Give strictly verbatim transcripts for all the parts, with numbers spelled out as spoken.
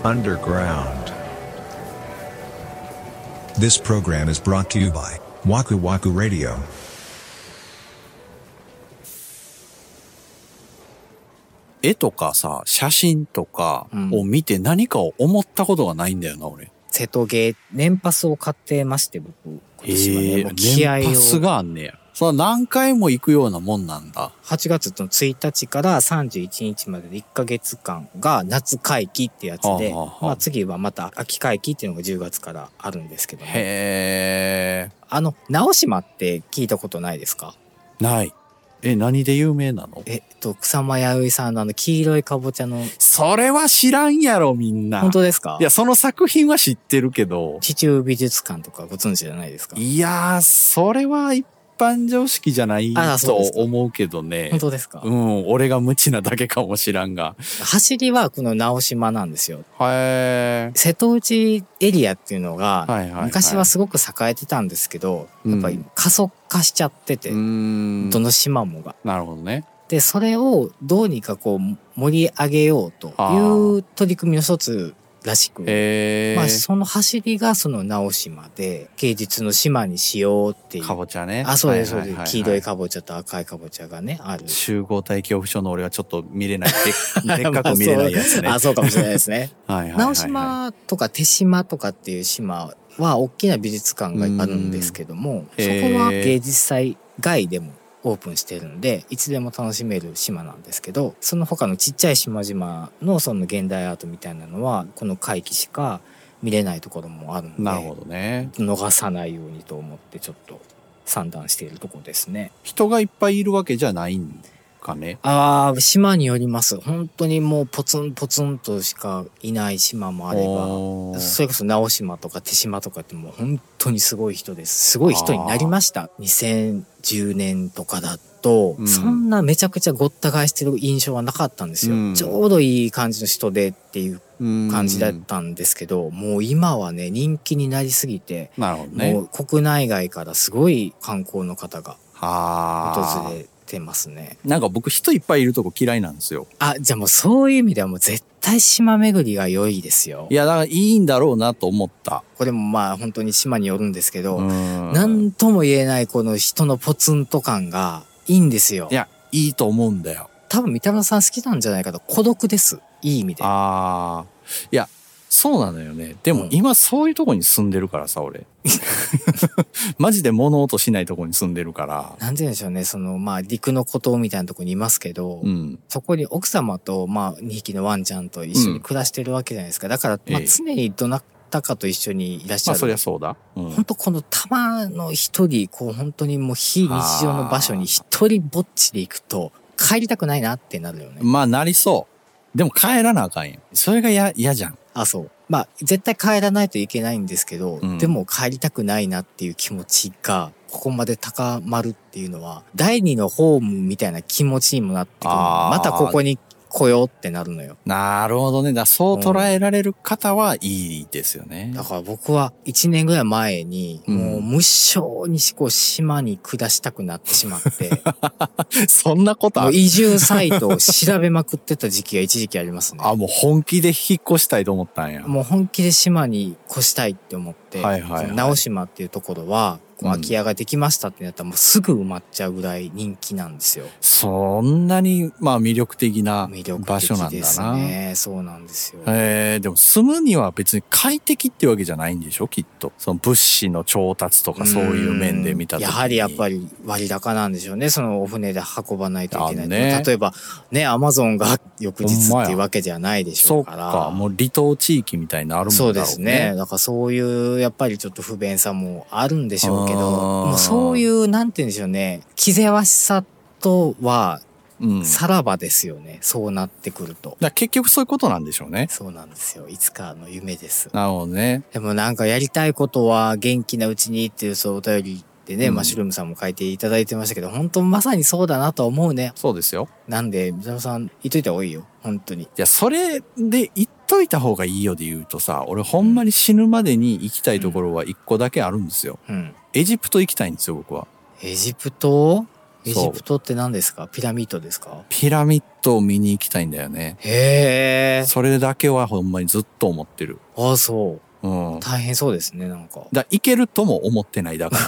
underground. This program is brought to you by Waku Waku Radio. 絵とかさ、写真とかを見て何かを思ったことがないんだよな、俺。 瀬戸芸、年パスを買ってまして、僕。今年はね、 えー、 もう気合を。 年パスがあんねや。その何回も行くようなもんなんだ。 はちがつのついたちからさんじゅういちにちまででいっかげつかんが夏会期ってやつで、はあはあ、まあ次はまた秋会期っていうのがじゅうがつからあるんですけどね。 へー。 あの、直島って聞いたことないですか？ ない。え、何で有名なの？ えっと、草間彌生さんのあの黄色いかぼちゃの。 それは知らんやろ、みんな。 本当ですか？ いや、その作品は知ってるけど。 地中美術館とかご存知じゃないですか？ いやー、それは一般常識じゃないと思うけどね。 本当ですか？ うん、俺が無知なだけかもしらんが。 走りはこの直島なんですよ。 へー。 瀬戸内エリアっていうのが、 はいはいはい、 昔はすごく栄えてたんですけど、やっぱり過疎化しちゃってて、うん、どの島もが。 なるほどね。 で、それをどうにかこう盛り上げようという取り組みの一つらしく、まあその走りがその直島で芸術の島にしようっていう。 かぼちゃね。 あ、そうです、そうです。黄色いかぼちゃと赤いかぼちゃがね、ある。 集合体恐怖症の俺はちょっと見れない。でっかく見れないやつね。 あ、そうかもしれないですね。 はいはいはいはい、 直島とか手島とかっていう島は大きな美術館があるんですけども、そこは芸術祭外でもオープンしてるんで、いつでも楽しめる島なんですけど、その他のちっちゃい島々のその現代アートみたいなのは、この会期しか見れないところもあるんで、 なるほどね。 逃さないようにと思ってちょっと算段しているところですね。 人がいっぱいいるわけじゃないんかね。 ああ、島によります。本当にもうポツンポツンとしかいない島もあれば、それこそ直島とか手島とかってもう本当にすごい人です。すごい人になりました。にせんじゅうねんとかだと、うん、そんなめちゃくちゃごった返してる印象はなかったんですよ。うん、ちょうどいい感じの人でっていう感じだったんですけど、うん、もう今はね、人気になりすぎて、 なるほどね、 もう国内外からすごい観光の方が訪れてますね。 なんか僕人いっぱいいるとこ嫌いなんですよ。 あ、じゃあもうそういう意味ではもう絶対島巡りが良いですよ。 いや、だからいいんだろうなと思った。 これもまあ本当に島によるんですけど、なんとも言えないこの人のポツンと感がいいんですよ。 いや、いいと思うんだよ。 多分三田村さん好きなんじゃないかと。孤独です。いい意味で。 ああ。いや、そうなのよね。でも今そういうとこに住んでるからさ、俺。マジで物音しないとこに住んでるから。 なんて言うんでしょうね。その、まあ、陸の孤島みたいなとこにいますけど、うん、そこに奥様と、まあ、にひきのワンちゃんと一緒に暮らしてるわけじゃないですか。だから、まあ、常にどなたかと一緒にいらっしゃる。 まあ、そりゃそうだ。 うん、本当このたまの一人、こう、本当にもう非日常の場所に一人ぼっちで行くと、帰りたくないなってなるよね。 まあ、なりそう。でも帰らなあかんやん。それがや、嫌じゃん。 あ、そう。まあ、絶対帰らないといけないんですけど、うん、でも帰りたくないなっていう気持ちが、ここまで高まるっていうのは、第二のホームみたいな気持ちにもなってくる。またここに来ようってなるのよ。 なるほどね。だそう捉えられる方はいいですよね。 うん、だから僕はいちねんぐらい前に、もう無性にこう島に下したくなってしまって。 そんなことある？ 移住サイトを調べまくってた時期が一時期ありますね。 あ、もう本気で引っ越したいと思ったんや。 もう本気で島に越したいって思って、はいはいはい、直島っていうところは、こう空き家ができましたってなったらもうすぐ埋まっちゃうぐらい人気なんですよ。 そんなにまあ魅力的な場所なんだな。魅力的ですね。そうなんですよ。 えー、でも住むには別に快適ってわけじゃないんでしょきっと。その物資の調達とかそういう面で見たときに。 やはりやっぱり割高なんでしょうね。そのお船で運ばないといけない。ね、例えばね、アマゾンが翌日っていうわけじゃないでしょうから。 そうか。もう離島地域みたいになるもんだろうね。 そうですね。だからそういうやっぱりちょっと不便さもあるんでしょうけど、もうそういうなんて言うんでしょうね。気ぜわしさとは、うん、さらばですよね。そうなってくると。 だ結局そういうことなんでしょうね。 そうなんですよ。いつかの夢です。 なるほどね。 でもなんかやりたいことは元気なうちにっていうそうお便りでね、うん、マッシュルームさんも書いていただいてましたけど、本当まさにそうだなと思うね。 そうですよ。 なんで、水野さん言っといた方がいいよ。本当に。いや、それで言っといた方がいいよで言うとさ、俺ほんまに死ぬまでに行きたいところは一個だけあるんですよ。うん。エジプト行きたいんですよ、僕は。 エジプト？ エジプトって何ですか？ピラミッドですか？ ピラミッドを見に行きたいんだよね。 へえ。 それだけはほんまにずっと思ってる。 ああ、そう。 うん。 大変そうですね、なんか。 だ行けるとも思ってないだから。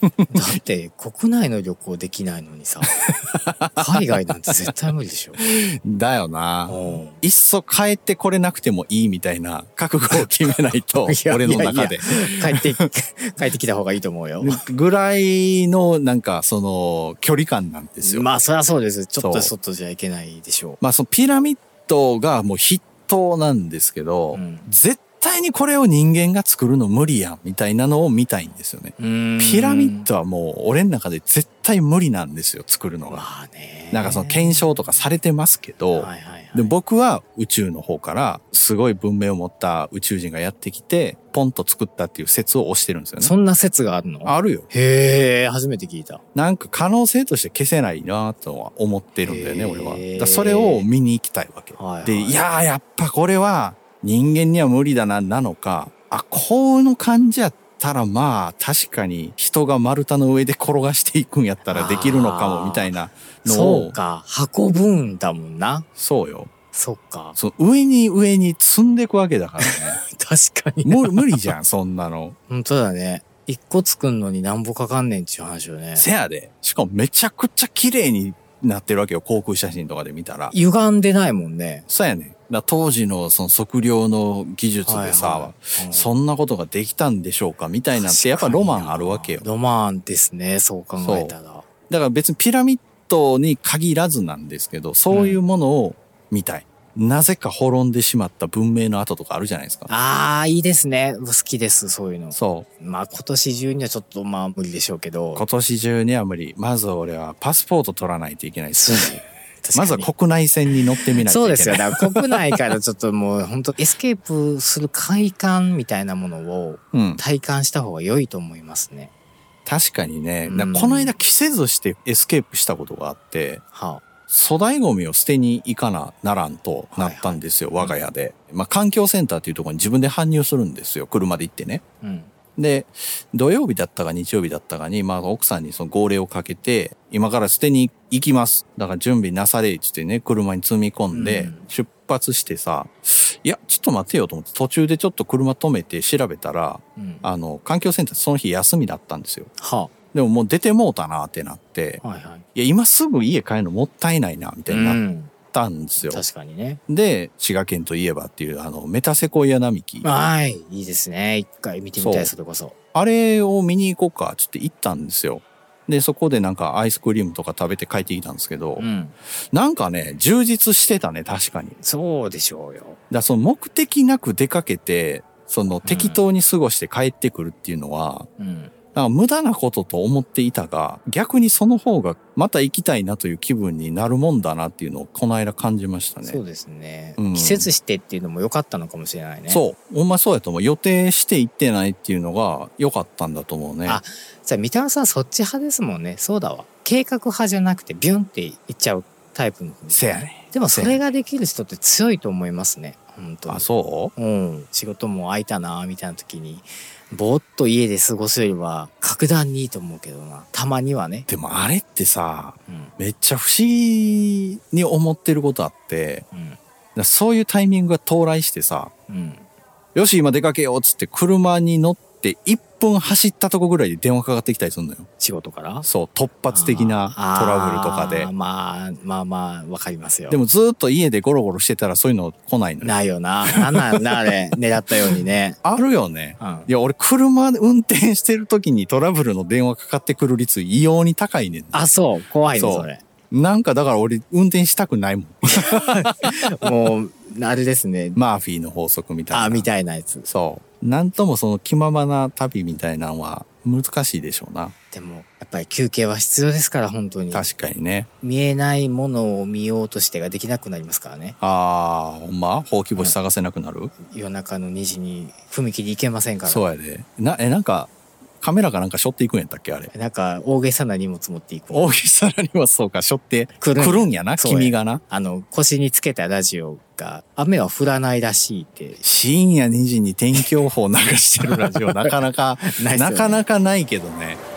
だって国内の旅行できないのにさ、海外なんて絶対無理でしょ。 だよな。いっそ帰ってこれなくてもいいみたいな覚悟を決めないと、俺の中で。 帰って、帰ってきた方がいいと思うよ。 ぐらいのなんかその距離感なんですよ。 まあそりゃそうです。ちょっと外じゃいけないでしょう。 まあそのピラミッドがもう筆頭なんですけど、うん、絶対絶対にこれを人間が作るの無理やんみたいなのを見たいんですよね。ピラミッドはもう俺の中で絶対無理なんですよ、作るのが。まあね、なんかその検証とかされてますけど、はいはいはい、で僕は宇宙の方からすごい文明を持った宇宙人がやってきてポンと作ったっていう説を推してるんですよね。 そんな説があるの？ あるよ。 へー、初めて聞いた。 なんか可能性として消せないなとは思ってるんだよね、俺は。だそれを見に行きたいわけ。はいはい、で、いやーやっぱこれは人間には無理だな、なのか、あ、この感じやったらまあ確かに人が丸太の上で転がしていくんやったらできるのかもみたいなのを。 そうか、運ぶんだもんな。 そうよ。 そっか。 そう、上に上に積んでいくわけだからね。 確かに。 無無理じゃん、そんなの。 本当だね。一個作んのに何ぼかかんねんっていう話よね。 せやで。しかもめちゃくちゃ綺麗になってるわけよ、航空写真とかで見たら。 歪んでないもんね。 そうやね。だ当時のその測量の技術でさ、はいはいうん、そんなことができたんでしょうかみたいなってやっぱロマンあるわけよ。 ロマンですね、そう考えたら。だから別にピラミッドに限らずなんですけど、そういうものを見たい。うん、なぜか滅んでしまった文明の跡とかあるじゃないですか。 ああ、いいですね。好きです、そういうの。 そう。 まあ今年中にはちょっとまあ無理でしょうけど。 今年中には無理。まず俺はパスポート取らないといけないですね。まずは国内線に乗ってみないといけない。そうですよ。 だから国内からちょっともう本当エスケープする快感みたいなものを体感した方が良いと思いますね。 うん、確かにね。うん、この間着せずしてエスケープしたことがあって、はあ、粗大ゴミを捨てに行かなならんとなったんですよ、はいはい、我が家で。まあ環境センターっていうところに自分で搬入するんですよ、車で行ってね。うんで、土曜日だったか日曜日だったかに、まあ奥さんにその号令をかけて、今から捨てに行きます。だから準備なされってってね、車に積み込んで、出発してさ、いや、ちょっと待てよと思って、途中でちょっと車止めて調べたら、うん、あの、環境センターその日休みだったんですよ。はあ、でももう出てもうたなってなって、はいはい、いや、今すぐ家帰るのもったいないな、みたいになって、うんたんですよ。 確かにね。 で、滋賀県といえばっていう、あの、メタセコイア並木。 はい。いいですね。一回見てみたい、それこそ。 あれを見に行こうか、ちょっと行ったんですよ。で、そこでなんかアイスクリームとか食べて帰ってきたんですけど、うん、なんかね、充実してたね、確かに。 そうでしょうよ。だからその目的なく出かけて、その適当に過ごして帰ってくるっていうのは、うんなんか無駄なことと思っていたが、逆にその方がまた行きたいなという気分になるもんだなっていうのをこの間感じましたね。 そうですね。うん、季節してっていうのも良かったのかもしれないね。 そう。ほんまそうやと思う。予定して行ってないっていうのが良かったんだと思うね。 あ、じゃあ三田さんそっち派ですもんね。そうだわ。計画派じゃなくてビュンって行っちゃうタイプの、ね。 せやね。 でもそれができる人って強いと思いますね。本当に。 あ、そう？ うん。仕事も空いたなみたいな時に。ぼーっと家で過ごすよりは格段にいいと思うけどな。たまにはね。 でもあれってさ、うん、めっちゃ不思議に思ってることあって、うん、そういうタイミングが到来してさ、うん、よし今出かけようっつって車に乗っていっぷん走ったとこぐらいで電話かかってきたりするのよ。 仕事からそう、突発的なトラブルとかで。 まあ、まあまあ、わかりますよ。 でもずっと家でゴロゴロしてたらそういうの来ないのよ。 ないよな。なんなんな、あれ、狙ったようにね。 あるよね。うん、いや、俺車で運転してる時にトラブルの電話かかってくる率異様に高いねん。 あ、そう。怖いね、それ。 なんかだから俺運転したくないもん。 もう、あれですね。 マーフィーの法則みたいな。 あ、みたいなやつ。 そう。なんともその気ままな旅みたいなのは難しいでしょうな。 でも、やっぱり休憩は必要ですから、本当に。 確かにね。 見えないものを見ようとしてができなくなりますからね。 ああ、ほんま？ほうき星探せなくなる？ 夜中のにじに踏切行けませんから。 そうやで。な、え、なんか、カメラかなんか背負っていくんやったっけあれ。 なんか、大げさな荷物持っていく。 大げさな荷物、そうか、背負ってくるん、来るんやな、君がな。 あの、腰につけたラジオが、雨は降らないらしいって。 深夜にじに天気予報流してるラジオ、なかなか、なかなかないけどね。